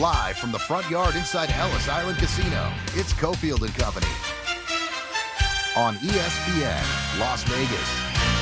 Live from the front yard inside Ellis Island Casino, it's Cofield and Company on ESPN Las Vegas.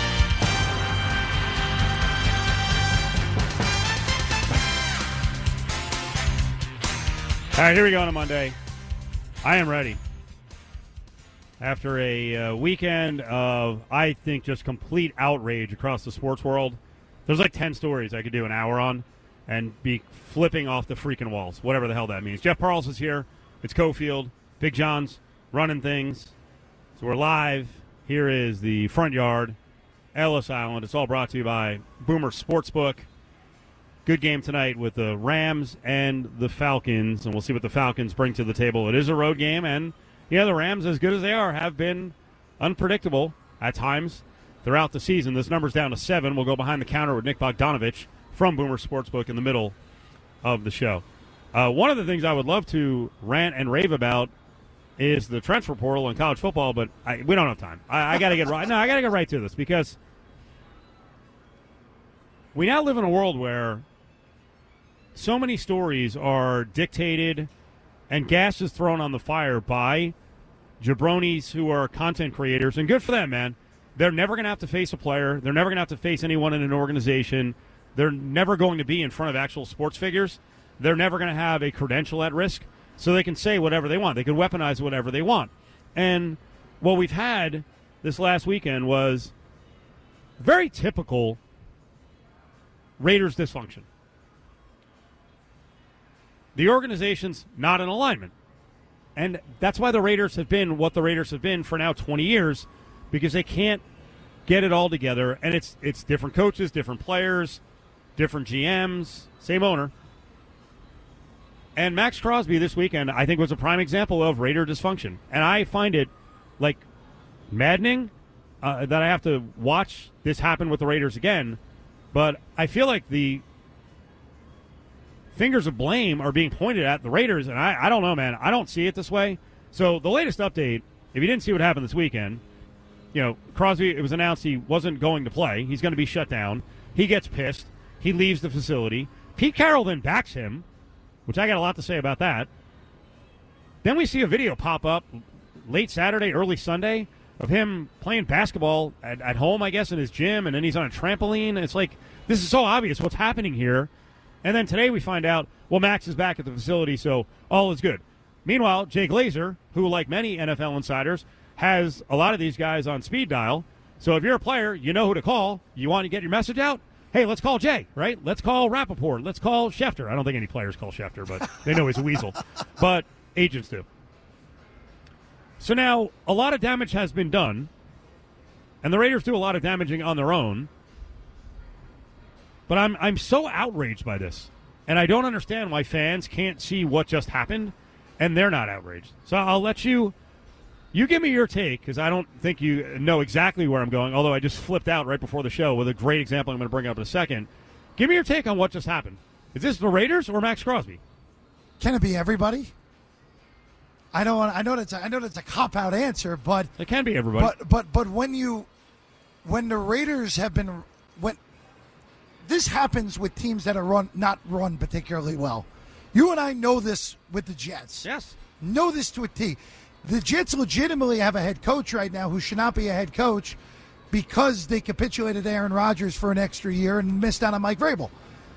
All right, here we go on a Monday. I am ready. After a weekend of, I think, just complete outrage across the sports world, there's like 10 stories I could do an hour on and be flipping off the freaking walls, whatever the hell that means. Jeff Parles is here. It's Cofield. Big John's running things. So we're live. Here is the front yard, Ellis Island. It's all brought to you by Boomer Sportsbook. Good game tonight with the Rams and the Falcons, and we'll see what the Falcons bring to the table. It is a road game, and yeah, the Rams, as good as they are, have been unpredictable at times throughout the season. This number's down to 7. We'll go behind the counter with Nick Bogdanovich from Boomer Sportsbook in the middle of the show. One of the things I would love to rant and rave about is the transfer portal in college football, but we don't have time. I got to get right. No, I got to get right to this because we now live in a world where so many stories are dictated and gas is thrown on the fire by jabronis who are content creators, and good for them, man. They're never going to have to face a player. They're never going to have to face anyone in an organization. They're never going to be in front of actual sports figures. They're never going to have a credential at risk, so they can say whatever they want. They can weaponize whatever they want. And what we've had this last weekend was very typical Raiders dysfunction. The organization's not in alignment. And that's why the Raiders have been what the Raiders have been for now 20 years, because they can't get it all together. And it's different coaches, different players, different GMs, same owner. And Max Crosby this weekend, I think, was a prime example of Raider dysfunction. And I find it, like, maddening that I have to watch this happen with the Raiders again. But I feel like the fingers of blame are being pointed at the Raiders, and I don't know, man. I don't see it this way. So the latest update, if you didn't see what happened this weekend, Crosby, it was announced he wasn't going to play. He's going to be shut down. He gets pissed. He leaves the facility. Pete Carroll then backs him, which I got a lot to say about that. Then we see a video pop up late Saturday, early Sunday, of him playing basketball at home, I guess, in his gym, and then he's on a trampoline. And it's like, this is so obvious what's happening here. And then today we find out, well, Max is back at the facility, so all is good. Meanwhile, Jay Glazer, who, like many NFL insiders, has a lot of these guys on speed dial. So if you're a player, you know who to call. You want to get your message out? Hey, let's call Jay, right? Let's call Rappaport. Let's call Schefter. I don't think any players call Schefter, but they know he's a weasel. But agents do. So now a lot of damage has been done, and the Raiders do a lot of damaging on their own. But I'm so outraged by this, and I don't understand why fans can't see what just happened, and they're not outraged. So I'll let you give me your take, because I don't think you know exactly where I'm going, although I just flipped out right before the show with a great example I'm going to bring up in a second. Give me your take on what just happened. Is this the Raiders or Max Crosby? Can it be everybody? I know that's a cop-out answer, but it can be everybody. But when the Raiders have been this happens with teams that are not run particularly well. You and I know this with the Jets. Yes. Know this to a T. The Jets legitimately have a head coach right now who should not be a head coach because they capitulated Aaron Rodgers for an extra year and missed out on Mike Vrabel.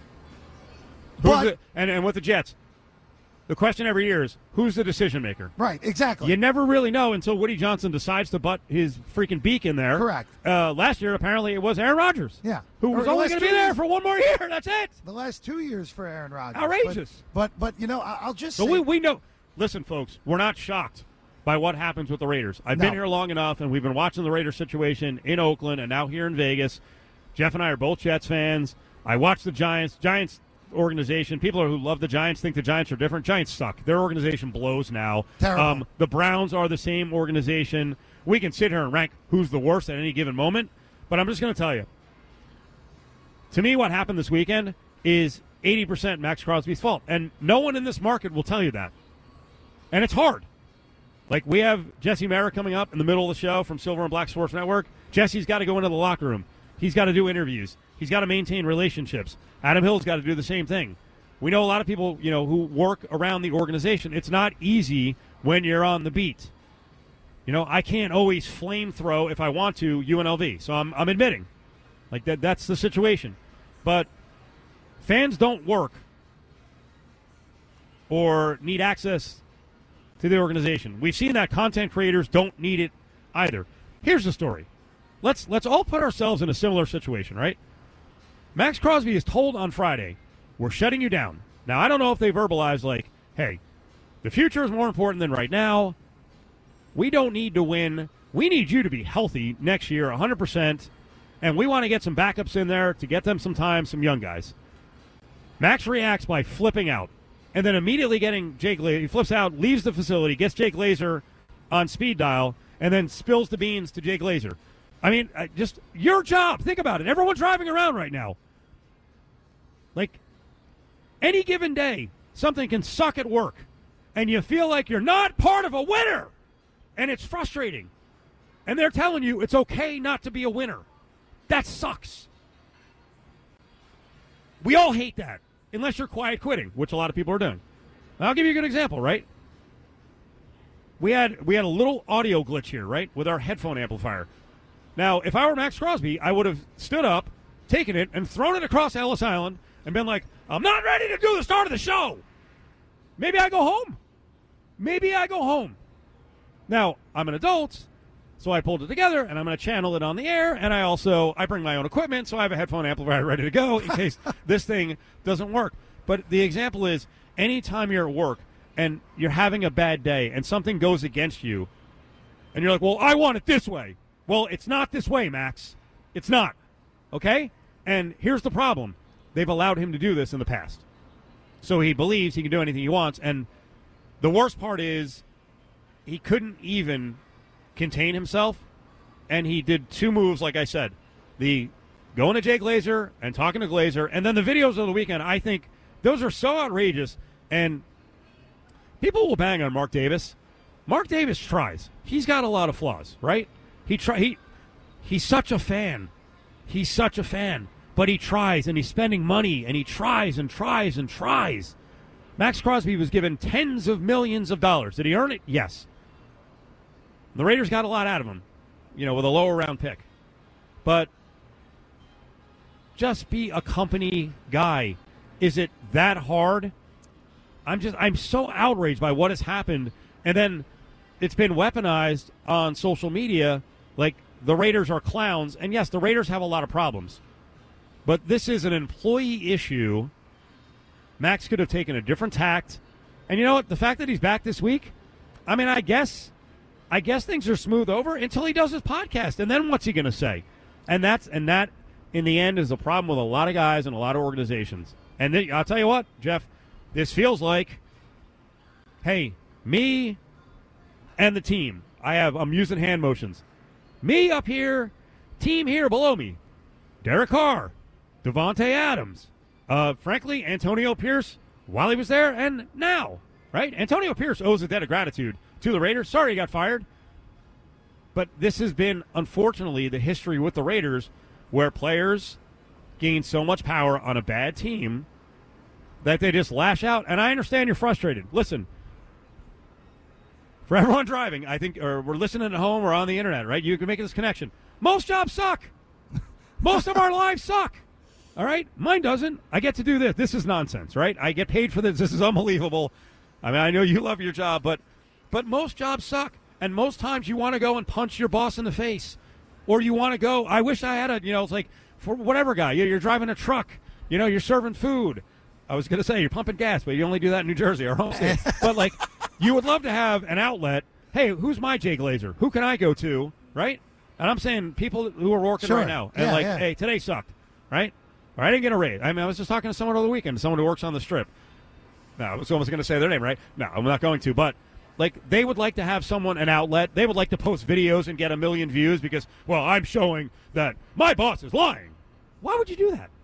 And with the Jets, the question every year is, who's the decision maker? Right, exactly. You never really know until Woody Johnson decides to butt his freaking beak in there. Correct. Last year, apparently, it was Aaron Rodgers. Yeah. Who was only going to be there for one more year. That's it. The last 2 years for Aaron Rodgers. Outrageous. But I'll just say. So we know. Listen, folks, we're not shocked by what happens with the Raiders. I've been here long enough, and we've been watching the Raiders situation in Oakland and now here in Vegas. Jeff and I are both Jets fans. I watch the Giants. Giants organization. People who love the Giants think the Giants are different. Giants suck. Their organization blows now. Terrible. The Browns are the same organization. We can sit here and rank who's the worst at any given moment, but I'm just going to tell you. To me, what happened this weekend is 80% Max Crosby's fault, and no one in this market will tell you that. And it's hard. Like, we have Jesse Merrick coming up in the middle of the show from Silver and Black Sports Network. Jesse's got to go into the locker room. He's got to do interviews. He's got to maintain relationships. Adam Hill's got to do the same thing. We know a lot of people, who work around the organization. It's not easy when you're on the beat. I can't always flamethrow if I want to UNLV. So I'm admitting, like that's the situation. But fans don't work or need access to the organization. We've seen that content creators don't need it either. Here's the story. Let's all put ourselves in a similar situation, right? Max Crosby is told on Friday, we're shutting you down. Now, I don't know if they verbalized like, hey, the future is more important than right now. We don't need to win. We need you to be healthy next year, 100%, and we want to get some backups in there to get them some time, some young guys. Max reacts by flipping out, and then immediately getting Jay Glazer. He flips out, leaves the facility, gets Jay Glazer on speed dial, and then spills the beans to Jay Glazer. I mean, just your job. Think about it. Everyone's driving around right now. Like, any given day, something can suck at work, and you feel like you're not part of a winner, and it's frustrating. And they're telling you it's okay not to be a winner. That sucks. We all hate that, unless you're quiet quitting, which a lot of people are doing. I'll give you a good example, right? We had a little audio glitch here, right, with our headphone amplifier. Now, if I were Max Crosby, I would have stood up, taken it, and thrown it across Ellis Island and been like, I'm not ready to do the start of the show. Maybe I go home. Now, I'm an adult, so I pulled it together, and I'm going to channel it on the air, and I bring my own equipment, so I have a headphone amplifier ready to go in case this thing doesn't work. But the example is, anytime you're at work and you're having a bad day and something goes against you, and you're like, well, I want it this way. Well, it's not this way, Max. It's not. Okay? And here's the problem. They've allowed him to do this in the past. So he believes he can do anything he wants. And the worst part is he couldn't even contain himself. And he did two moves, like I said. The going to Jay Glazer and talking to Glazer. And then the videos of the weekend, I think those are so outrageous. And people will bang on Mark Davis. Mark Davis tries. He's got a lot of flaws, right? He's such a fan. He's such a fan. But he tries, and he's spending money, and he tries and tries and tries. Max Crosby was given tens of millions of dollars. Did he earn it? Yes. The Raiders got a lot out of him, with a lower round pick. But just be a company guy. Is it that hard? I'm so outraged by what has happened. And then it's been weaponized on social media like the Raiders are clowns. And yes, the Raiders have a lot of problems. But this is an employee issue. Max could have taken a different tact. And you know what? The fact that he's back this week, I mean, I guess things are smooth over until he does his podcast. And then what's he going to say? And that, in the end, is a problem with a lot of guys and a lot of organizations. And I'll tell you what, Jeff, this feels like, hey, me and the team. I'm using hand motions. Me up here, team here below me. Derek Carr, Devontae Adams, frankly, Antonio Pierce while he was there and now, right? Antonio Pierce owes a debt of gratitude to the Raiders. Sorry he got fired. But this has been, unfortunately, the history with the Raiders where players gain so much power on a bad team that they just lash out. And I understand you're frustrated. Listen, for everyone driving, I think, or we're listening at home or on the internet, right? You can make this connection. Most jobs suck. Most of our lives suck. All right? Mine doesn't. I get to do this. This is nonsense, right? I get paid for this. This is unbelievable. I mean, I know you love your job, but most jobs suck. And most times you want to go and punch your boss in the face. Or you want to go, I wish I had it's like, for whatever guy. You're driving a truck. You're serving food. I was going to say you're pumping gas, but you only do that in New Jersey, our home state. But, like, you would love to have an outlet. Hey, who's my Jay Glazer? Who can I go to, right? And I'm saying people who are working right now. And, hey, today sucked, right? Or I didn't get a raise. I mean, I was just talking to someone over the weekend, someone who works on the Strip. No, I was almost going to say their name, right? No, I'm not going to. But, like, they would like to have someone, an outlet. They would like to post videos and get 1 million views because, well, I'm showing that my boss is lying. Why would you do that?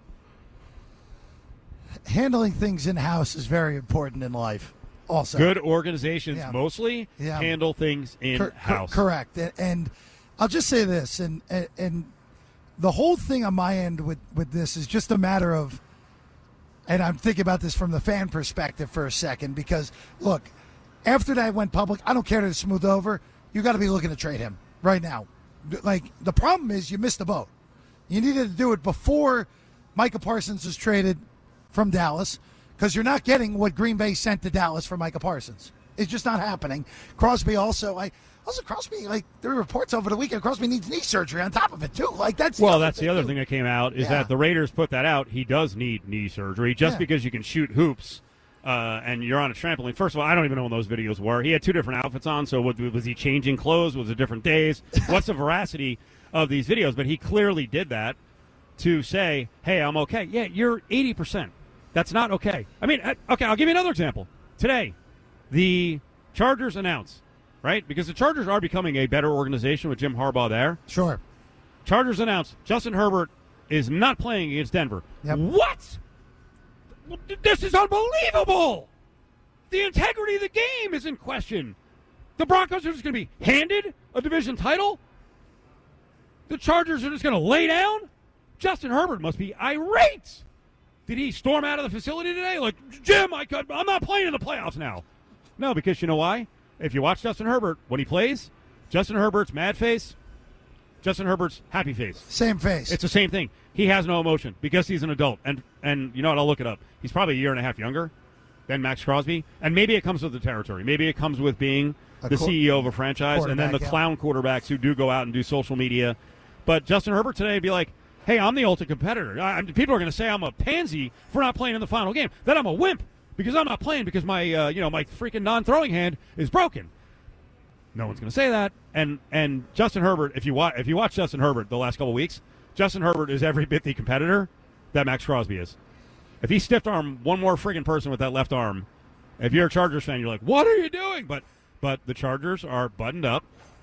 Handling things in-house is very important in life also. Good organizations mostly handle things in-house. Correct. And I'll just say this, and the whole thing on my end with this is just a matter of and I'm thinking about this from the fan perspective for a second, because, look, after that went public, I don't care that it's smooth over. You got to be looking to trade him right now. Like, the problem is you missed the boat. You needed to do it before Micah Parsons was traded from Dallas, because you're not getting what Green Bay sent to Dallas for Micah Parsons. It's just not happening. Crosby also, Crosby, like, there were reports over the weekend, Crosby needs knee surgery on top of it, too. Like, that's the other thing that came out is that the Raiders put that out. He does need knee surgery just because you can shoot hoops and you're on a trampoline. First of all, I don't even know when those videos were. He had two different outfits on, so was he changing clothes? Was it different days? What's the veracity of these videos? But he clearly did that to say, hey, I'm okay. Yeah, you're 80%. That's not okay. I mean, okay, I'll give you another example. Today, the Chargers announced, right? Because the Chargers are becoming a better organization with Jim Harbaugh there. Sure. Chargers announced Justin Herbert is not playing against Denver. Yep. What? This is unbelievable. The integrity of the game is in question. The Broncos are just going to be handed a division title? The Chargers are just going to lay down? Justin Herbert must be irate. Did he storm out of the facility today? Like, Jim, I'm not playing in the playoffs now. No, because you know why? If you watch Justin Herbert, when he plays, Justin Herbert's mad face, Justin Herbert's happy face. Same face. It's the same thing. He has no emotion because he's an adult. And you know what? I'll look it up. He's probably a year and a half younger than Max Crosby. And maybe it comes with the territory. Maybe it comes with being the CEO of a franchise and then the clown quarterbacks who do go out and do social media. But Justin Herbert today would be like, hey, I'm the ultimate competitor. People are going to say I'm a pansy for not playing in the final game. That I'm a wimp because I'm not playing because my my freaking non-throwing hand is broken. No one's going to say that. And Justin Herbert, if you watch Justin Herbert the last couple of weeks, Justin Herbert is every bit the competitor that Max Crosby is. If he stiff arm one more friggin' person with that left arm, if you're a Chargers fan, you're like, what are you doing? But the Chargers are buttoned up,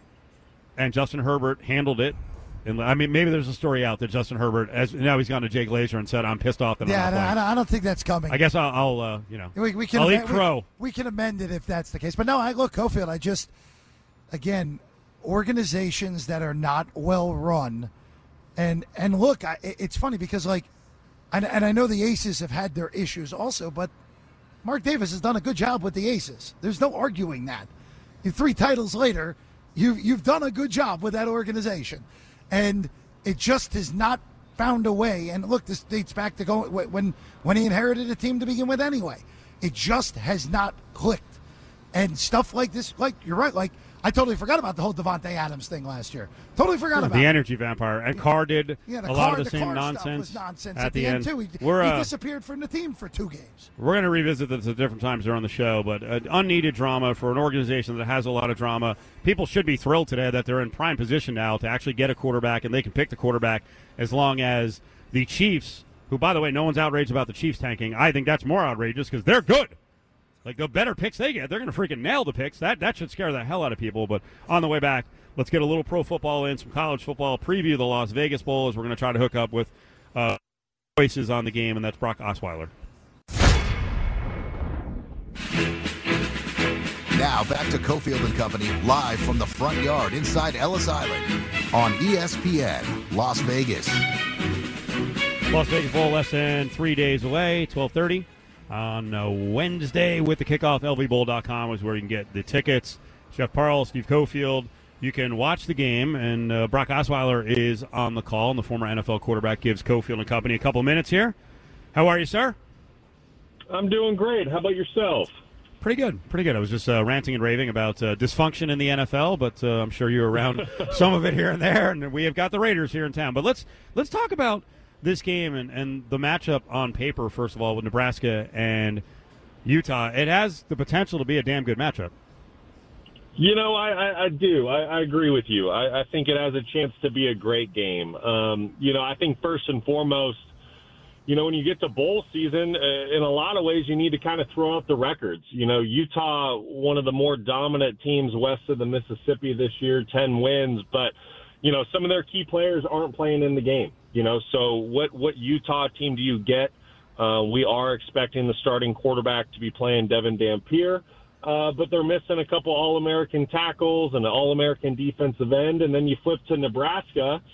and Justin Herbert handled it. And I mean, maybe there's a story out that Justin Herbert, now he's gone to Jay Glazer and said, "I'm pissed off that I'm not playing." I don't think that's coming. I guess I'll we can I'll eat crow. We can amend it if that's the case. But no, look, Cofield. Again, organizations that are not well run, and look, it's funny because and I know the Aces have had their issues also, but Mark Davis has done a good job with the Aces. There's no arguing that. 3 titles later, you've done a good job with that organization. And it just has not found a way. And look, this dates back to when he inherited a team to begin with anyway. It just has not clicked. And stuff like this, like, you're right, like, I totally forgot about the whole Devontae Adams thing last year. Totally forgot about the energy vampire. And Carr did a lot of the same nonsense at the end too. He disappeared from the team for 2 games. We're going to revisit this at different times during the show, but unneeded drama for an organization that has a lot of drama. People should be thrilled today that they're in prime position now to actually get a quarterback, and they can pick the quarterback as long as the Chiefs, who, by the way, no one's outraged about the Chiefs tanking. I think that's more outrageous because they're good. Like, the better picks they get, they're going to freaking nail the picks. That should scare the hell out of people. But on the way back, let's get a little pro football in, some college football, preview the Las Vegas Bowl as we're going to try to hook up with voices on the game, and that's Brock Osweiler. Now back to Cofield and Company, live from the front yard inside Ellis Island on ESPN Las Vegas. Las Vegas Bowl less than 3 days away, 12:30. On Wednesday with the kickoff. LVBowl.com is where you can get the tickets. Jeff Parle, Steve Cofield. You can watch the game, and Brock Osweiler is on the call, and the former NFL quarterback gives Cofield and Company a couple of minutes here. How are you, sir? I'm doing great. How about yourself? Pretty good. I was just ranting and raving about dysfunction in the NFL, but I'm sure you're around some of it here and there, and we have got the Raiders here in town. But let's talk about this game and the matchup on paper, first of all, with Nebraska and Utah. It has the potential to be a damn good matchup. You know, I do. I agree with you. I think it has a chance to be a great game. I think first and foremost, when you get to bowl season, in a lot of ways, you need to kind of throw out the records. Utah, one of the more dominant teams west of the Mississippi this year, 10 wins, but some of their key players aren't playing in the game. So what Utah team do you get? We are expecting the starting quarterback to be playing Devin Dampier, but they're missing a couple All-American tackles and an All-American defensive end. And then you flip to Nebraska,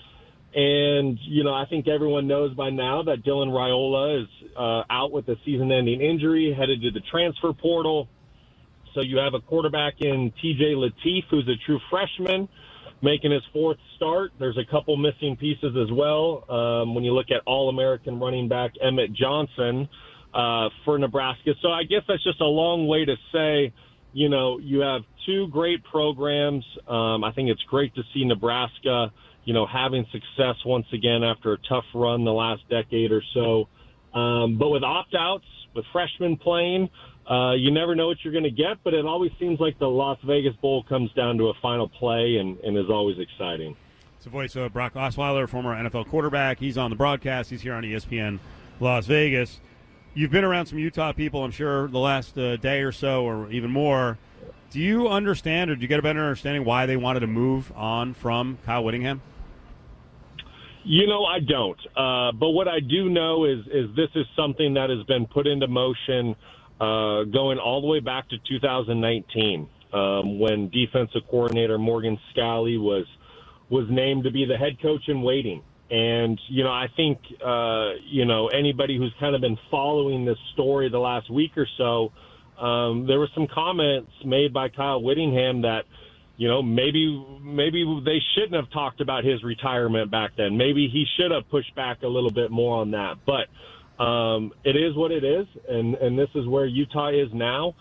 And, I think everyone knows by now that Dylan Raiola is out with a season-ending injury, headed to the transfer portal. So you have a quarterback in TJ Lateef, who's a true freshman, making his fourth start. There's a couple missing pieces as well. When you look at All-American running back Emmett Johnson for Nebraska. So I guess that's just a long way to say, you have two great programs. I think it's great to see Nebraska, having success once again after a tough run the last decade or so. But with opt-outs, with freshmen playing, you never know what you're going to get, but it always seems like the Las Vegas Bowl comes down to a final play and is always exciting. It's the voice of Brock Osweiler, former NFL quarterback. He's on the broadcast. He's here on ESPN Las Vegas. You've been around some Utah people, I'm sure, the last day or so or even more. Do you understand or do you get a better understanding why they wanted to move on from Kyle Whittingham? I don't. But what I do know is this is something that has been put into motion going all the way back to 2019 when defensive coordinator Morgan Scalley was named to be the head coach in waiting. And, I think, anybody who's kind of been following this story the last week or so, there were some comments made by Kyle Whittingham that, maybe they shouldn't have talked about his retirement back then. Maybe he should have pushed back a little bit more on that. But it is what it is, and this is where Utah is now.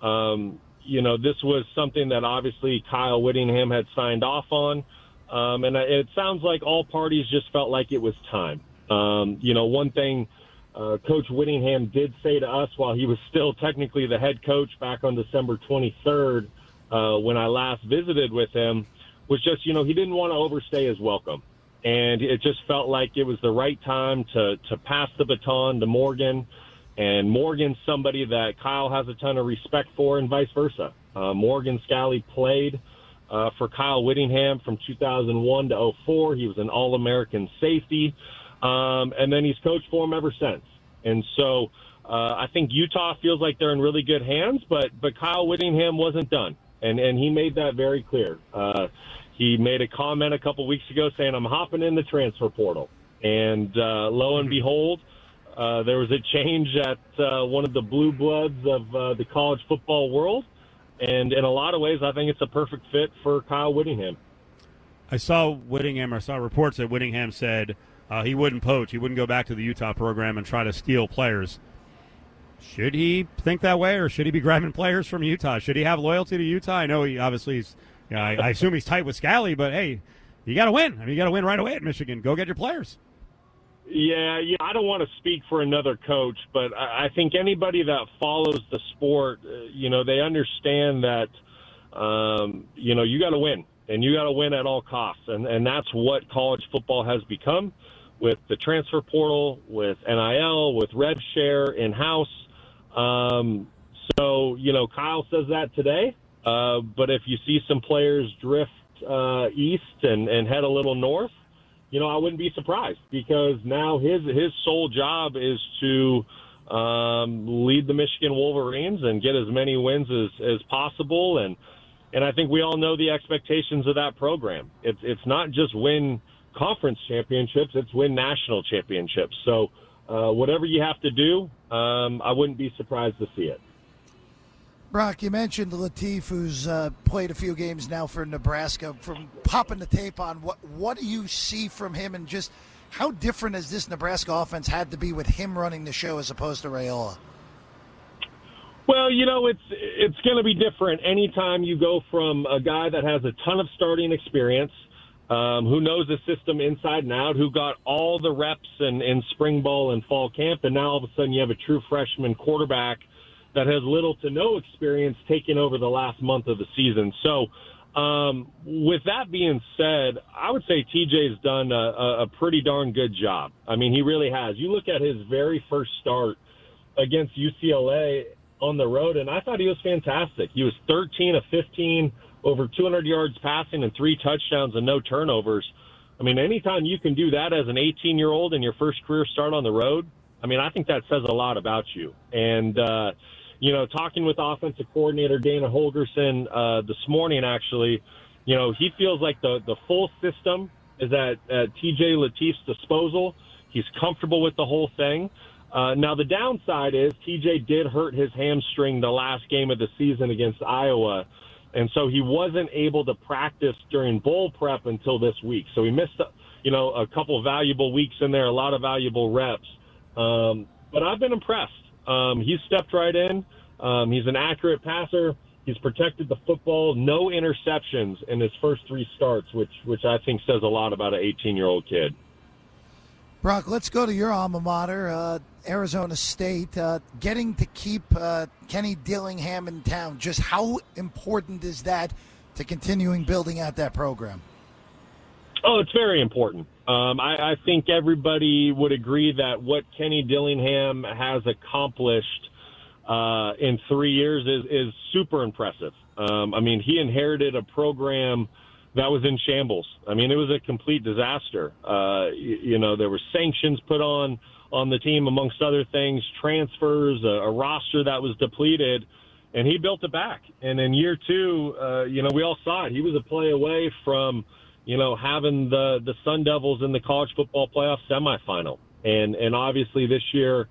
This was something that obviously Kyle Whittingham had signed off on, and it sounds like all parties just felt like it was time. One thing Coach Whittingham did say to us while he was still technically the head coach back on December 23rd, when I last visited with him, was just, he didn't want to overstay his welcome. And it just felt like it was the right time to pass the baton to Morgan. And Morgan's somebody that Kyle has a ton of respect for and vice versa. Morgan Scalley played for Kyle Whittingham from 2001 to 2004. He was an All-American safety. And then he's coached for him ever since. And so I think Utah feels like they're in really good hands, but Kyle Whittingham wasn't done. And he made that very clear. He made a comment a couple weeks ago saying, I'm hopping in the transfer portal. And lo and behold, there was a change at one of the blue bloods of the college football world. And in a lot of ways, I think it's a perfect fit for Kyle Whittingham. I saw reports that Whittingham said he wouldn't poach. He wouldn't go back to the Utah program and try to steal players. Should he think that way, or should he be grabbing players from Utah? Should he have loyalty to Utah? I know he obviously is. I assume he's tight with Scalley, but hey, you got to win. You got to win right away at Michigan. Go get your players. Yeah, I don't want to speak for another coach, but I think anybody that follows the sport, they understand that, you got to win, and you got to win at all costs, and that's what college football has become with the transfer portal, with NIL, with rev share in-house. So, Kyle says that today, but if you see some players drift east and head a little north, I wouldn't be surprised, because now his sole job is to lead the Michigan Wolverines and get as many wins as possible. And I think we all know the expectations of that program. It's not just win conference championships, it's win national championships. So whatever you have to do, I wouldn't be surprised to see it. Brock, you mentioned Lateef, who's played a few games now for Nebraska. From popping the tape on, what do you see from him, and just how different has this Nebraska offense had to be with him running the show as opposed to Raiola? Well, it's going to be different anytime you go from a guy that has a ton of starting experience, who knows the system inside and out, who got all the reps in spring ball and fall camp, and now all of a sudden you have a true freshman quarterback that has little to no experience taking over the last month of the season. So with that being said, I would say TJ's done a pretty darn good job. I mean, he really has. You look at his very first start against UCLA on the road, and I thought he was fantastic. He was 13 of 15, over 200 yards passing and 3 touchdowns and no turnovers. I mean, anytime you can do that as an 18-year-old in your first career start on the road, I mean, I think that says a lot about you. And, talking with offensive coordinator Dana Holgorsen this morning, actually, he feels like the full system is at TJ Latif's disposal. He's comfortable with the whole thing. Now, the downside is TJ did hurt his hamstring the last game of the season against Iowa, and so he wasn't able to practice during bowl prep until this week. So he missed, a couple of valuable weeks in there, a lot of valuable reps. But I've been impressed. He's stepped right in. He's an accurate passer. He's protected the football. No interceptions in his first 3 starts, which I think says a lot about an 18-year-old kid. Brock, let's go to your alma mater, Arizona State. Getting to keep Kenny Dillingham in town, just how important is that to continuing building out that program? Oh, it's very important. I think everybody would agree that what Kenny Dillingham has accomplished in 3 years is super impressive. He inherited a program that was in shambles. It was a complete disaster. There were sanctions put on the team, amongst other things, transfers, a roster that was depleted, and he built it back. And in year 2, we all saw it. He was a play away from, having the Sun Devils in the college football playoff semifinal. And obviously this year,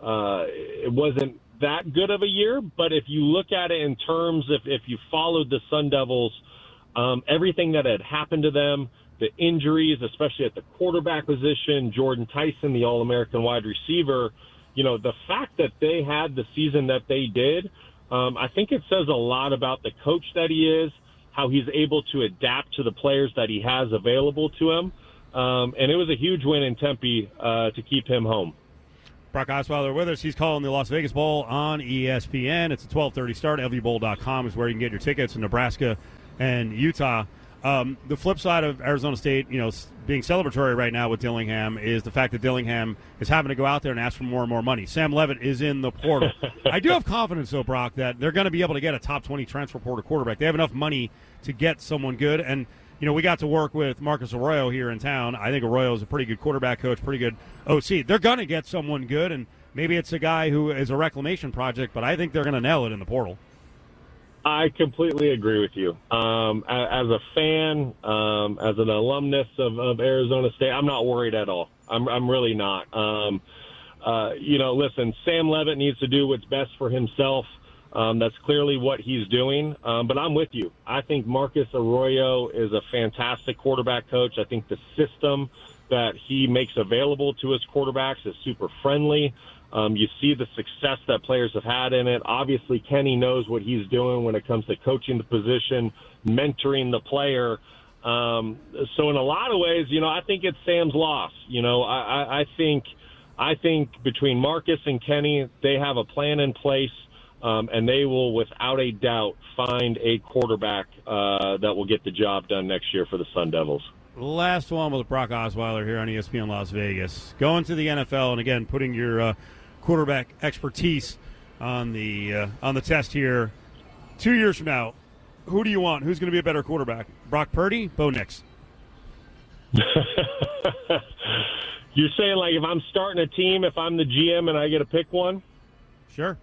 it wasn't that good of a year, but if you look at it in terms if you followed the Sun Devils, everything that had happened to them, the injuries, especially at the quarterback position, Jordan Tyson, the All-American wide receiver, the fact that they had the season that they did, I think it says a lot about the coach that he is, how he's able to adapt to the players that he has available to him. And it was a huge win in Tempe to keep him home. Brock Osweiler with us. He's calling the Las Vegas Bowl on ESPN. It's a 12:30 start. LVBowl.com is where you can get your tickets in Nebraska and Utah. The flip side of Arizona State, being celebratory right now with Dillingham is the fact that Dillingham is having to go out there and ask for more and more money. Sam Levitt is in the portal. I do have confidence, though, Brock, that they're going to be able to get a top 20 transfer portal quarterback. They have enough money to get someone good. And, we got to work with Marcus Arroyo here in town. I think Arroyo is a pretty good quarterback coach, pretty good OC. They're going to get someone good, and maybe it's a guy who is a reclamation project, but I think they're going to nail it in the portal. I completely agree with you. As a fan, as an alumnus of Arizona State, I'm not worried at all. I'm really not. Listen, Sam Levitt needs to do what's best for himself. That's clearly what he's doing. But I'm with you. I think Marcus Arroyo is a fantastic quarterback coach. I think the system that he makes available to his quarterbacks is super friendly. You see the success that players have had in it. Obviously, Kenny knows what he's doing when it comes to coaching the position, mentoring the player. So in a lot of ways, I think it's Sam's loss. I think between Marcus and Kenny, they have a plan in place, and they will, without a doubt, find a quarterback that will get the job done next year for the Sun Devils. Last one with Brock Osweiler here on ESPN Las Vegas. Going to the NFL, and again, putting your quarterback expertise on the test here. 2 years from now, who do you want? Who's going to be a better quarterback? Brock Purdy, Bo Nix? You're saying, like, if I'm starting a team, if I'm the GM and I get to pick one? Sure.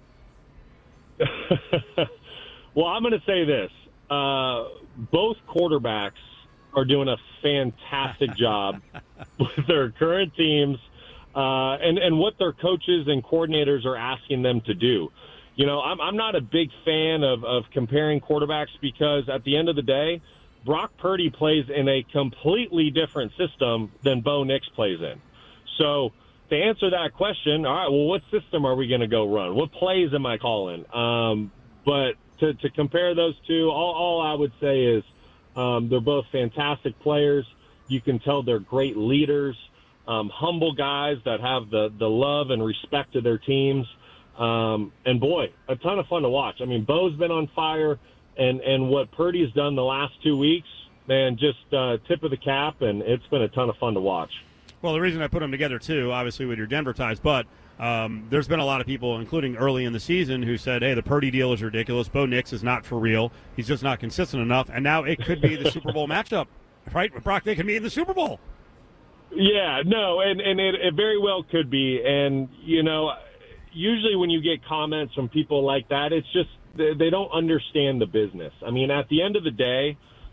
Well, I'm going to say this. Both quarterbacks are doing a fantastic job with their current teams and what their coaches and coordinators are asking them to do. I'm not a big fan of comparing quarterbacks because at the end of the day, Brock Purdy plays in a completely different system than Bo Nix plays in. So to answer that question, all right, well, what system are we going to go run? What plays am I calling? But to compare those two, all I would say is they're both fantastic players. You can tell they're great leaders, humble guys that have the love and respect of their teams. And, boy, a ton of fun to watch. Bo's been on fire, and what Purdy's done the last 2 weeks, man, just tip of the cap, and it's been a ton of fun to watch. Well, the reason I put them together, too, obviously with your Denver ties, but there's been a lot of people, including early in the season, who said, hey, the Purdy deal is ridiculous. Bo Nix is not for real. He's just not consistent enough. And now it could be the Super Bowl matchup, right? With Brock, they could be in the Super Bowl. Yeah, no, and it very well could be. And, usually when you get comments from people like that, it's just they don't understand the business. At the end of the day,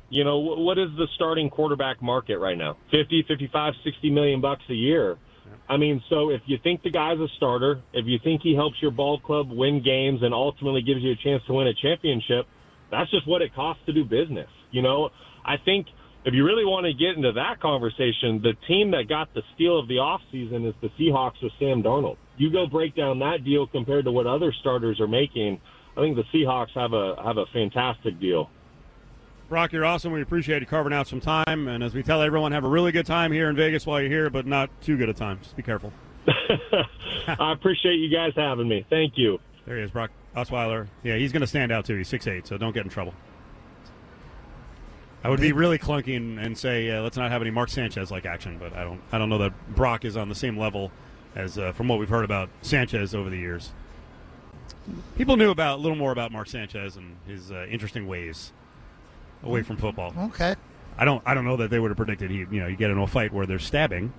You know, what is the starting quarterback market right now? 50, 55, 60 million bucks a year. I mean, so if you think the guy's a starter, if you think he helps your ball club win games and ultimately gives you a chance to win a championship, that's just what it costs to do business. You know, I think if you really want to get into that conversation, the team that got the steal of the offseason is the Seahawks with Sam Darnold. You go break down that deal compared to what other starters are making, I think the Seahawks have a fantastic deal. Brock, you're awesome. We appreciate you carving out some time. And as we tell everyone, have a really good time here in Vegas while you're here, but not too good a time. Just be careful. I appreciate you guys having me. Thank you. There he is, Brock Osweiler. Yeah, he's going to stand out, too. He's 6'8", so don't get in trouble. I would be really clunky and say, let's not have any Mark Sanchez-like action, but I don't know that Brock is on the same level as from what we've heard about Sanchez over the years. People knew a little more about Mark Sanchez and his interesting ways away from football. Okay. I don't know that they would have predicted you get into a fight where there's stabbing.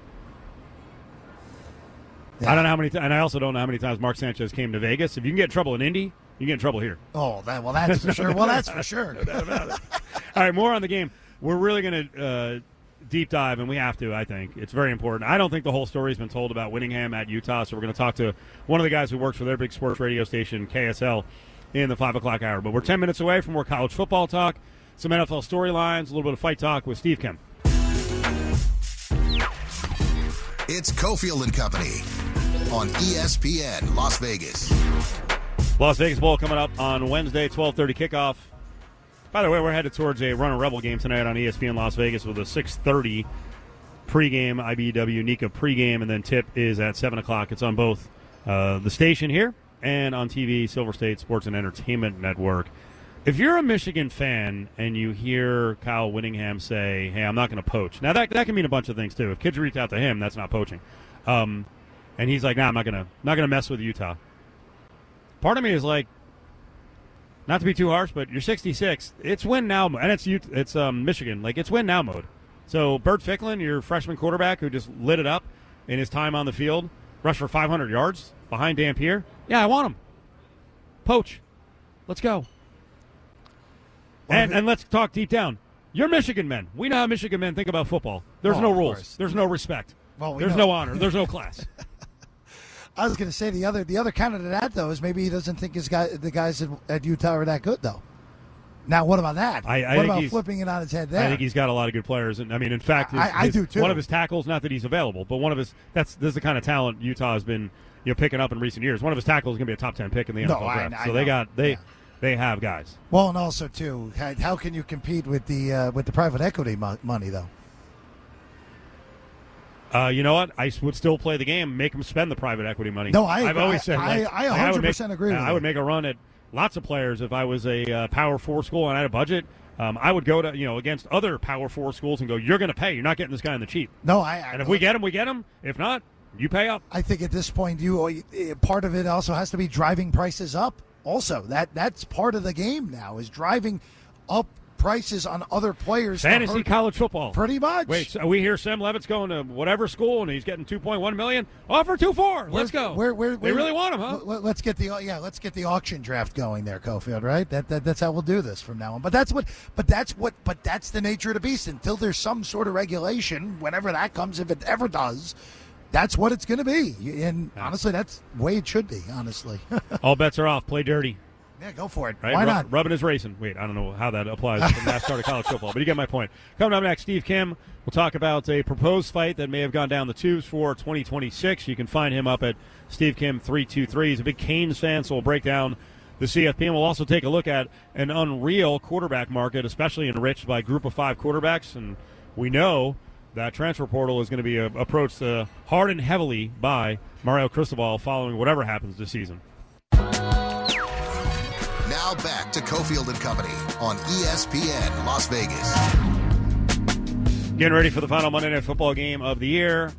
Yeah. I don't know how many and I also don't know how many times Mark Sanchez came to Vegas. If you can get in trouble in Indy, you can get in trouble here. Oh, that's for sure. Well, that's for sure. No doubt about it. All right, more on the game. We're really going to deep dive, and we have to, I think. It's very important. I don't think the whole story's been told about Whittingham at Utah, so we're going to talk to one of the guys who works for their big sports radio station, KSL, in the 5 o'clock hour. But we're 10 minutes away from more college football talk, some NFL storylines, a little bit of fight talk with Steve Kim. It's Cofield and Company on ESPN Las Vegas. Las Vegas Bowl coming up on Wednesday, 12:30 kickoff. By the way, we're headed towards a Runner Rebel game tonight on ESPN Las Vegas with a 6:30 pregame, IBEW Nika pregame, and then tip is at 7 o'clock. It's on both the station here and on TV, Silver State Sports and Entertainment Network. If you're a Michigan fan and you hear Kyle Whittingham say, hey, I'm not going to poach. Now, that can mean a bunch of things, too. If kids reach out to him, that's not poaching. And he's like, nah, I'm not gonna mess with Utah. Part of me is like, not to be too harsh, but you're 66. It's win now, and it's Michigan. Like, it's win now mode. So Bert Ficklin, your freshman quarterback who just lit it up in his time on the field, rushed for 500 yards behind Dampier. Yeah, I want him. Poach. Let's go. And let's talk deep down. You're Michigan men. We know how Michigan men think about football. There's no rules. Course. There's no respect. Well, there's no honor. There's no class. I was going to say the other counter to that, though, is maybe he doesn't think the guys at Utah are that good, though. Now, what about that? What about flipping it on its head there? I think he's got a lot of good players. And I mean, in fact, I do too. One of his tackles, not that he's available, but one of his this is the kind of talent Utah has been picking up in recent years. One of his tackles is going to be a top 10 pick in the NFL draft. So they have guys. Well, and also too, how can you compete with the private equity money though? You know what? I would still play the game, make them spend the private equity money. No, I've always said I 100% agree with you. I would make a run at lots of players if I was a Power 4 school and I had a budget. I would go to against other Power 4 schools and go, you're going to pay. You're not getting this guy in the cheap. No, and if we get him, we get him. If not, you pay up. I think at this point, part of it also has to be driving prices up. Also, that's part of the game now is driving up prices on other players. Fantasy college football. Pretty much. Wait, so we hear Sam Levitt's going to whatever school and he's getting $2.1 million. Offer 2.4. Let's go. They really want him, huh? Let's get the auction draft going there, Cofield. Right? That's how we'll do this from now on. But that's the nature of the beast. Until there's some sort of regulation, whenever that comes, if it ever does. That's what it's going to be. And honestly, that's the way it should be, honestly. All bets are off. Play dirty. Yeah, go for it. Right? Why not? Rubbing is racing. Wait, I don't know how that applies to the last start of college football, but you get my point. Coming up next, Steve Kim. We'll talk about a proposed fight that may have gone down the tubes for 2026. You can find him up at Steve Kim 323. He's a big Canes fan, so we'll break down the CFP, and we'll also take a look at an unreal quarterback market, especially enriched by Group of 5 quarterbacks, and we know that transfer portal is going to be approached hard and heavily by Mario Cristobal following whatever happens this season. Now back to Cofield and Company on ESPN Las Vegas. Getting ready for the final Monday Night Football game of the year.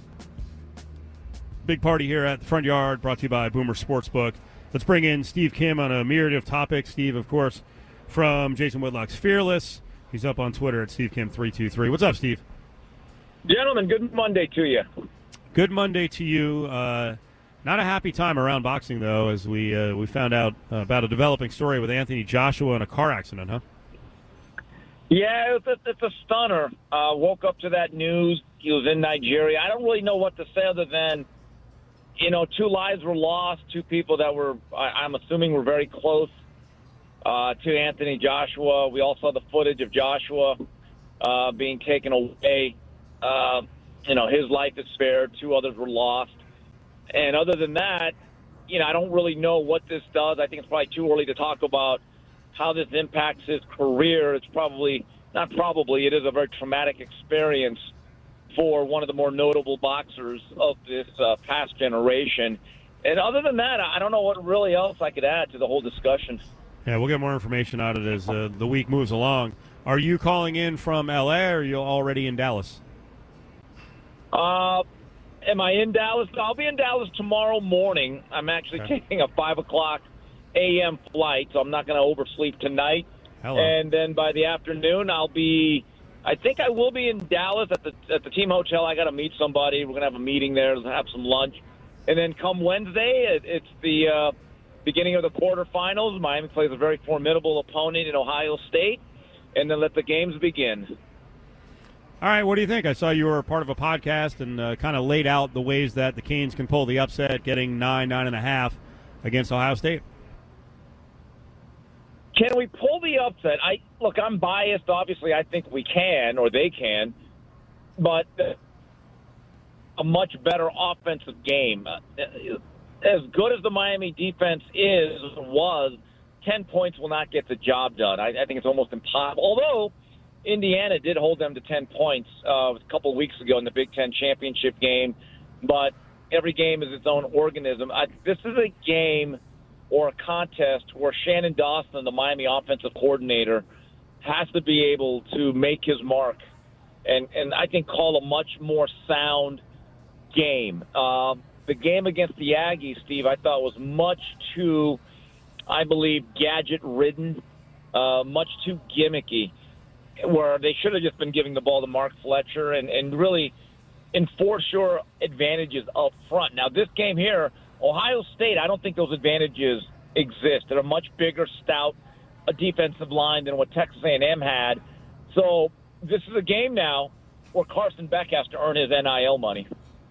Big party here at the Front Yard, brought to you by Boomer Sportsbook. Let's bring in Steve Kim on a myriad of topics. Steve, of course, from Jason Whitlock's Fearless. He's up on Twitter at SteveKim323. What's up, Steve? Gentlemen, good Monday to you. Good Monday to you. Not a happy time around boxing, though, as we found out about a developing story with Anthony Joshua in a car accident, huh? Yeah, it's a stunner. Woke up to that news. He was in Nigeria. I don't really know what to say other than, 2 lives were lost, 2 people that were, I'm assuming, were very close to Anthony Joshua. We all saw the footage of Joshua being taken away. His life is spared. 2 others were lost. And other than that, I don't really know what this does. I think it's probably too early to talk about how this impacts his career. It's it is a very traumatic experience for one of the more notable boxers of this past generation. And other than that, I don't know what really else I could add to the whole discussion. Yeah, we'll get more information out of it as the week moves along. Are you calling in from L.A. or are you already in Dallas? Am I in Dallas? No, I'll be in Dallas tomorrow morning. I'm actually taking a 5 o'clock a.m. flight, so I'm not going to oversleep tonight. Hello. And then by the afternoon, I think I will be in Dallas at the team hotel. I got to meet somebody. We're going to have a meeting there, have some lunch. And then come Wednesday, it's the beginning of the quarterfinals. Miami plays a very formidable opponent in Ohio State. And then let the games begin. All right, what do you think? I saw you were part of a podcast and kind of laid out the ways that the Canes can pull the upset, getting 9.5 against Ohio State. Can we pull the upset? Look, I'm biased. Obviously, I think we can, or they can, but a much better offensive game. As good as the Miami defense was, 10 points will not get the job done. I think it's almost impossible. Although Indiana did hold them to 10 points a couple of weeks ago in the Big Ten championship game, but every game is its own organism. This is a game or a contest where Shannon Dawson, the Miami offensive coordinator, has to be able to make his mark and I think call a much more sound game. The game against the Aggies, Steve, I thought was much too, I believe, gadget-ridden, much too gimmicky, where they should have just been giving the ball to Mark Fletcher and really enforce your advantages up front. Now, this game here, Ohio State, I don't think those advantages exist. They're a much bigger, stout defensive line than what Texas A&M had. So this is a game now where Carson Beck has to earn his NIL money.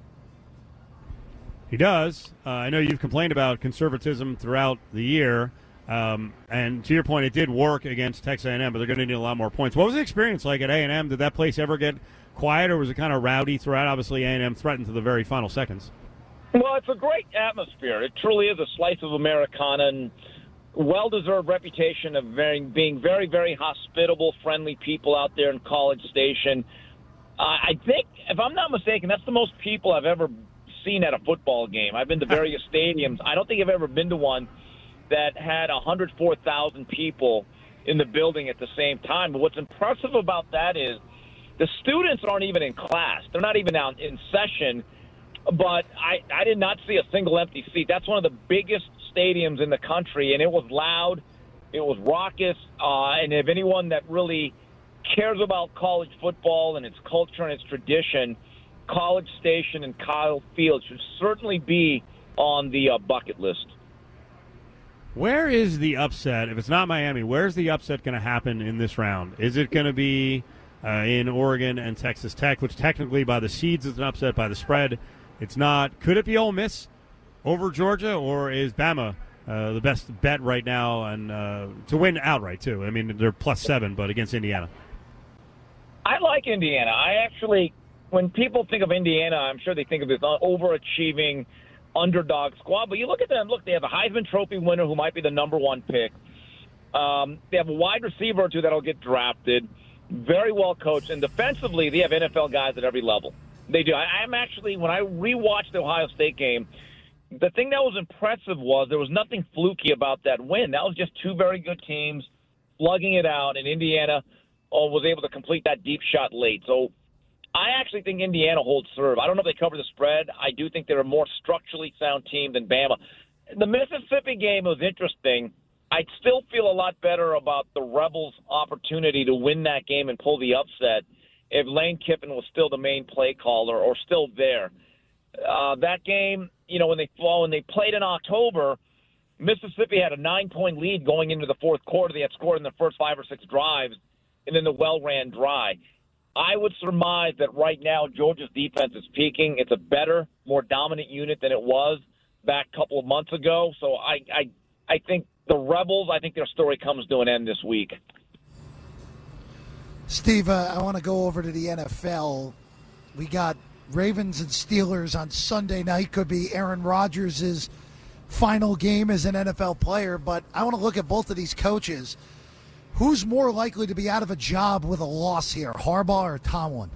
He does. I know you've complained about conservatism throughout the year. And to your point, it did work against Texas A&M, but they're going to need a lot more points. What was the experience like at A&M? Did that place ever get quiet, or was it kind of rowdy throughout? Obviously, A&M threatened to the very final seconds. Well, it's a great atmosphere. It truly is a slice of Americana and well-deserved reputation of being very, very hospitable, friendly people out there in College Station. I think, if I'm not mistaken, that's the most people I've ever seen at a football game. I've been to various stadiums. I don't think I've ever been to one that had 104,000 people in the building at the same time. But what's impressive about that is the students aren't even in class. They're not even out in session. But I did not see a single empty seat. That's one of the biggest stadiums in the country, and it was loud. It was raucous. And if anyone that really cares about college football and its culture and its tradition, College Station and Kyle Field should certainly be on the bucket list. Where is the upset? If it's not Miami, where's the upset going to happen in this round? Is it going to be in Oregon and Texas Tech, which technically by the seeds is an upset, by the spread it's not? Could it be Ole Miss over Georgia, or is Bama the best bet right now and to win outright, too? I mean, they're +7, but against Indiana. I like Indiana. I actually, when people think of Indiana, I'm sure they think of this overachieving underdog squad. But you look at them, they have a Heisman Trophy winner who might be the number 1 pick. They have a wide receiver or two that'll get drafted. Very well coached. And defensively, they have NFL guys at every level. They do. I'm actually, when I rewatched the Ohio State game, the thing that was impressive was there was nothing fluky about that win. That was just 2 very good teams slugging it out, and Indiana was able to complete that deep shot late. So I actually think Indiana holds serve. I don't know if they cover the spread. I do think they're a more structurally sound team than Bama. The Mississippi game was interesting. I still feel a lot better about the Rebels' opportunity to win that game and pull the upset if Lane Kiffin was still the main play caller or still there. That game, when they played in October, Mississippi had a 9-point lead going into the fourth quarter. They had scored in the first 5 or 6 drives. and then the well ran dry. I would surmise that right now Georgia's defense is peaking. It's a better, more dominant unit than it was back a couple of months ago. So I think the Rebels, I think their story comes to an end this week. Steve, I want to go over to the NFL. We got Ravens and Steelers on Sunday night. Could be Aaron Rodgers' final game as an NFL player, but I want to look at both of these coaches. Who's more likely to be out of a job with a loss here, Harbaugh or Tomlin?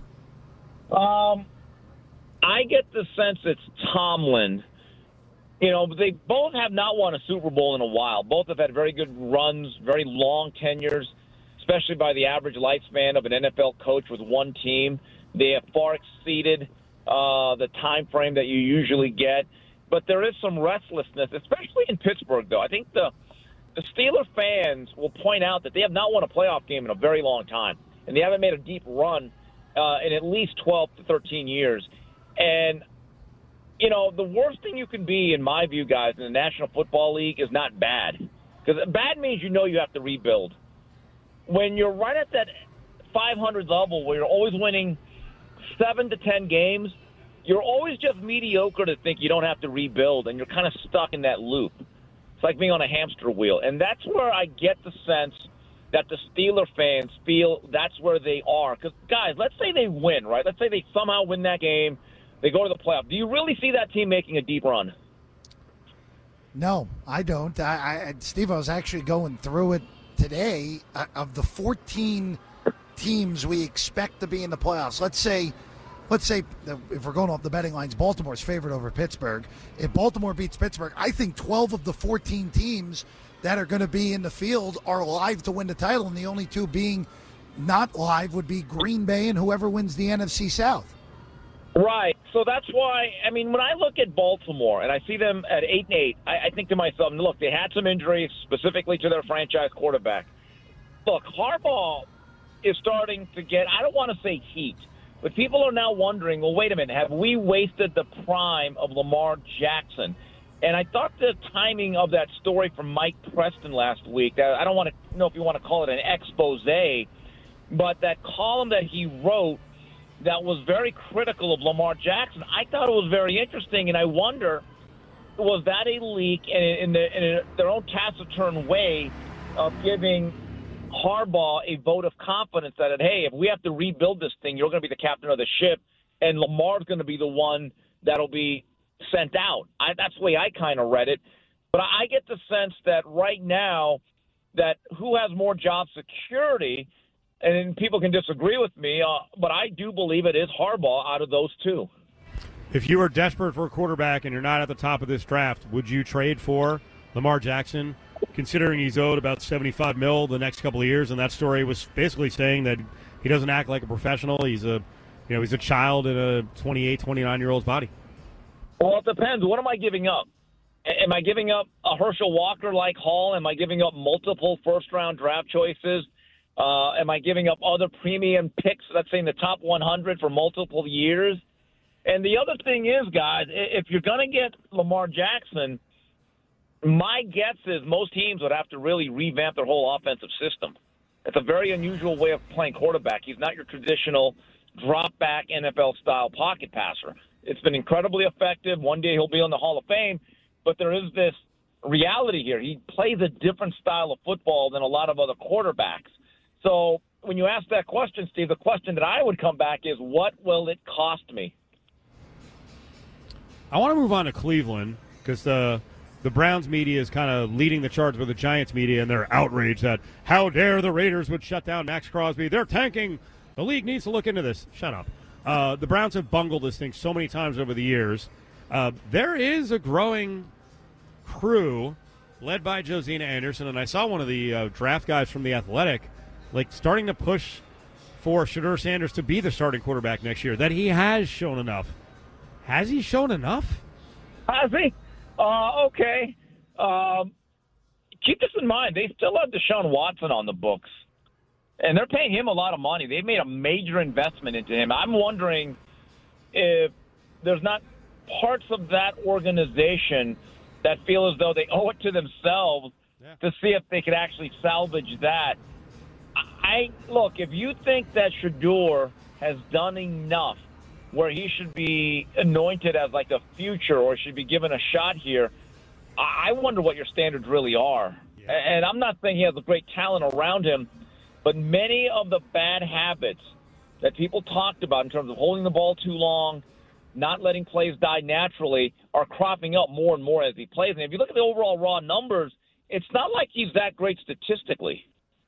I get the sense it's Tomlin. You know, they both have not won a Super Bowl in a while. Both have had very good runs, very long tenures, especially by the average lifespan of an NFL coach with one team. They have far exceeded the time frame that you usually get. But there is some restlessness, especially in Pittsburgh, though. I think the Steelers fans will point out that they have not won a playoff game in a very long time, and they haven't made a deep run in at least 12 to 13 years. And, you know, the worst thing you can be, in my view, guys, in the National Football League is not bad. Because bad means you know you have to rebuild. When you're right at that 500 level where you're always winning 7 to 10 games, you're always just mediocre to think you don't have to rebuild, and you're kind of stuck in that loop. It's like being on a hamster wheel. And that's where I get the sense that the Steeler fans feel that's where they are. Because, guys, let's say they win, right? Let's say they somehow win that game. They go to the playoff. Do you really see that team making a deep run? No, I don't. Steve, I was actually going through it today. Of the 14 teams we expect to be in the playoffs, let's say if we're going off the betting lines, Baltimore's favored over Pittsburgh. If Baltimore beats Pittsburgh, I think 12 of the 14 teams that are going to be in the field are live to win the title, and the only two being not live would be Green Bay and whoever wins the NFC South. Right. So that's why, I mean, when I look at Baltimore and I see them at 8-8, I think to myself, look, they had some injuries specifically to their franchise quarterback. Look, Harbaugh is starting to get, I don't want to say heat, but people are now wondering, well, wait a minute, have we wasted the prime of Lamar Jackson? And I thought the timing of that story from Mike Preston last week, I don't want to know if you want to call it an expose, but that column that he wrote that was very critical of Lamar Jackson, I thought it was very interesting, and I wonder, was that a leak in their own taciturn way of giving Harbaugh a vote of confidence that, hey, if we have to rebuild this thing, you're going to be the captain of the ship, and Lamar's going to be the one that'll be sent out. That's the way I kind of read it. But I get the sense that right now that who has more job security, and people can disagree with me, but I do believe it is Harbaugh out of those two. If you are desperate for a quarterback and you're not at the top of this draft, would you trade for Lamar Jackson, considering he's owed about $75 million the next couple of years? And that story was basically saying that he doesn't act like a professional. He's a child in a 28, 29-year-old's body. Well, it depends. What am I giving up? Am I giving up a Herschel Walker-like haul? Am I giving up multiple first-round draft choices? Am I giving up other premium picks, let's say in the top 100 for multiple years? And the other thing is, guys, if you're going to get Lamar Jackson, my guess is most teams would have to really revamp their whole offensive system. It's a very unusual way of playing quarterback. He's not your traditional drop-back NFL-style pocket passer. It's been incredibly effective. One day he'll be in the Hall of Fame, but there is this reality here. He plays a different style of football than a lot of other quarterbacks. So when you ask that question, Steve, the question that I would come back is, what will it cost me? I want to move on to Cleveland because the Browns media is kind of leading the charge with the Giants media, and they're outraged that how dare the Raiders would shut down Max Crosby. They're tanking. The league needs to look into this. Shut up. The Browns have bungled this thing so many times over the years. There is a growing crew led by Josina Anderson, and I saw one of the draft guys from The Athletic starting to push for Shedeur Sanders to be the starting quarterback next year, that he has shown enough. Has he shown enough? Has he? Okay. Keep this in mind. They still have Deshaun Watson on the books, and they're paying him a lot of money. They've made a major investment into him. I'm wondering if there's not parts of that organization that feel as though they owe it to themselves to see if they could actually salvage that. Look, if you think that Shedeur has done enough where he should be anointed as like a future or should be given a shot here, I wonder what your standards really are. Yeah. And I'm not saying he has a great talent around him, but many of the bad habits that people talked about in terms of holding the ball too long, not letting plays die naturally, are cropping up more and more as he plays. And if you look at the overall raw numbers, it's not like he's that great statistically.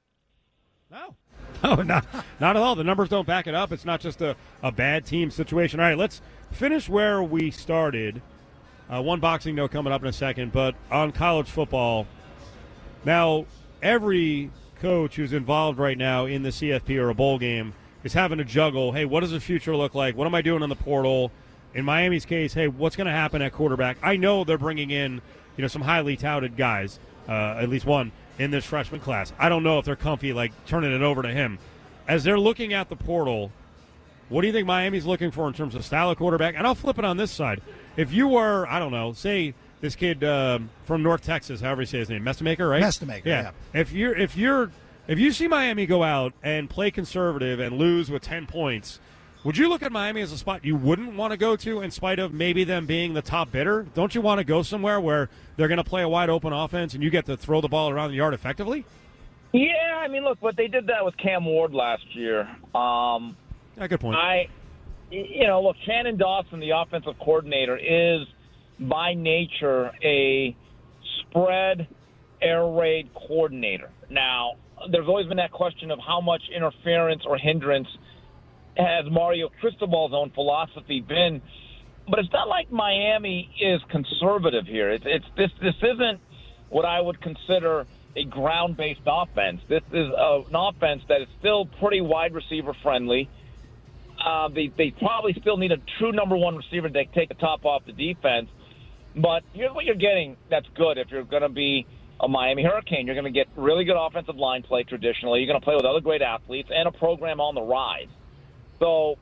No, not at all. The numbers don't back it up. It's not just a bad team situation. All right, let's finish where we started. One boxing note coming up in a second, but on college football. Now, every coach who's involved right now in the CFP or a bowl game is having to juggle, hey, what does the future look like? What am I doing in the portal? In Miami's case, hey, what's going to happen at quarterback? I know they're bringing in, some highly touted guys, at least one, in this freshman class. I don't know if they're comfy, like, turning it over to him. As they're looking at the portal, what do you think Miami's looking for in terms of style of quarterback? And I'll flip it on this side. If you were, I don't know, say this kid from North Texas, however you say his name, Mestamaker, right? Mestamaker, yeah. If you see Miami go out and play conservative and lose with 10 points, would you look at Miami as a spot you wouldn't want to go to in spite of maybe them being the top bidder? Don't you want to go somewhere where they're going to play a wide-open offense and you get to throw the ball around the yard effectively? Yeah, I mean, look, but they did that with Cam Ward last year. Yeah, good point. Look, Shannon Dawson, the offensive coordinator, is by nature a spread air raid coordinator. Now, there's always been that question of how much interference or hindrance has Mario Cristobal's own philosophy been, but it's not like Miami is conservative here. This isn't what I would consider a ground-based offense. This is an offense that is still pretty wide receiver friendly. They probably still need a true number one receiver to take the top off the defense. But here's what you're getting that's good if you're going to be a Miami Hurricane. You're going to get really good offensive line play traditionally. You're going to play with other great athletes and a program on the rise. So,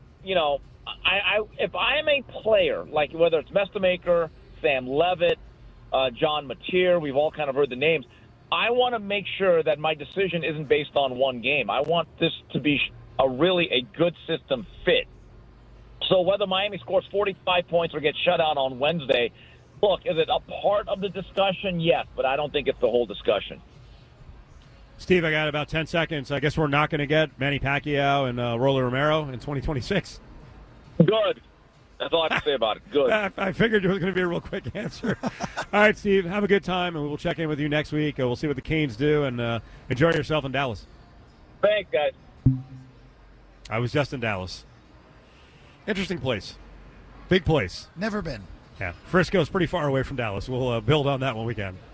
if I am a player, like whether it's Mestamaker, Sam Levitt, John Mateer, we've all kind of heard the names, I want to make sure that my decision isn't based on one game. I want this to be really a good system fit. So whether Miami scores 45 points or gets shut out on Wednesday, look, is it a part of the discussion? Yes, but I don't think it's the whole discussion. Steve, I got about 10 seconds. I guess we're not going to get Manny Pacquiao and Rolly Romero in 2026. Good. That's all I have to say about it. Good. I figured it was going to be a real quick answer. All right, Steve, have a good time, and we'll check in with you next week. We'll see what the Canes do, and enjoy yourself in Dallas. Thanks, guys. I was just in Dallas. Interesting place. Big place. Never been. Yeah. Frisco's pretty far away from Dallas. We'll build on that one weekend.